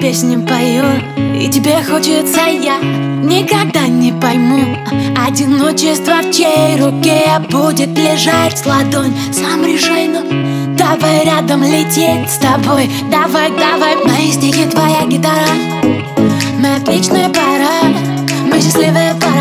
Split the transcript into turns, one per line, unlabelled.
песни пою, и тебе хочется, я никогда не пойму одиночество, в чьей руке будет лежать ладонь. Сам решай, но давай рядом лететь с тобой. Давай, давай, мои стихи, твоя гитара. Мы отличная пара, мы счастливая пара.